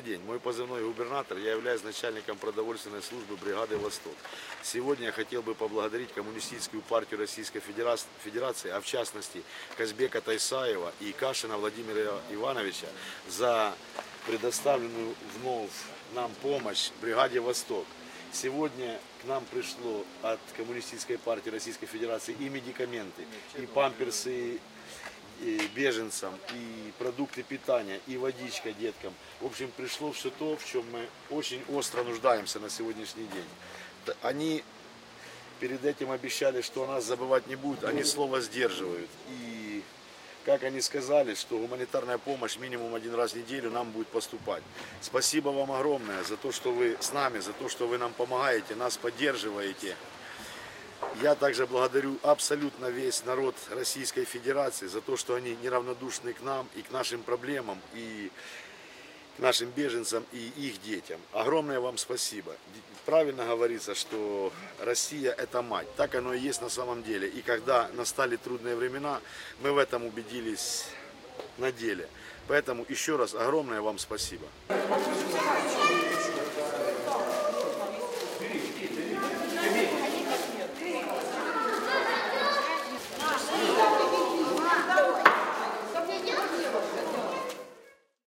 день. Мой позывной губернатор, я являюсь начальником продовольственной службы бригады «Восток». Сегодня я хотел бы поблагодарить Коммунистическую партию Российской Федерации, а в частности Казбека Тайсаева и Кашина Владимира Ивановича за предоставленную вновь нам помощь бригаде «Восток». Сегодня к нам пришло от Коммунистической партии Российской Федерации и медикаменты, и памперсы и беженцам, и продукты питания, и водичка деткам. В общем, пришло все то, в чем мы очень остро нуждаемся на сегодняшний день. Они перед этим обещали, что о нас забывать не будут, они слово сдерживают. И как они сказали, что гуманитарная помощь минимум 1 раз в неделю нам будет поступать. Спасибо вам огромное за то, что вы с нами, за то, что вы нам помогаете, нас поддерживаете. Я также благодарю абсолютно весь народ Российской Федерации за то, что они неравнодушны к нам и к нашим проблемам, и к нашим беженцам и их детям. Огромное вам спасибо. Правильно говорится, что Россия – это мать. Так оно и есть на самом деле. И когда настали трудные времена, мы в этом убедились на деле. Поэтому еще раз огромное вам спасибо.